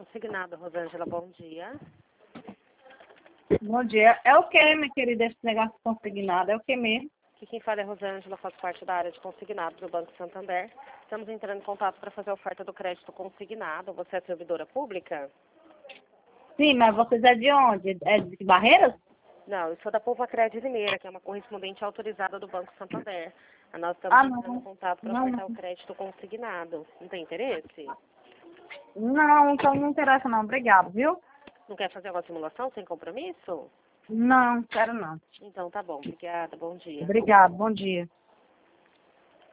consignado, Rosângela, bom dia. Bom dia. É o que, minha querida, esse negócio consignado? É o que mesmo? Aqui quem fala é Rosângela, faço parte da área de consignado do Banco Santander. Estamos entrando em contato para fazer a oferta do crédito consignado. Você é servidora pública? Sim, mas vocês é de onde? É de Barreiras? Não, eu sou da Povacred Limeira, que é uma correspondente autorizada do Banco Santander. Nós estamos Ah, entrando em não. contato para Não, ofertar o não. crédito consignado. Não tem interesse? Não, então não interessa não. Obrigado, viu? Não quer fazer uma simulação sem compromisso? Não, quero não. Então tá bom, obrigada, bom dia. Obrigado, bom dia.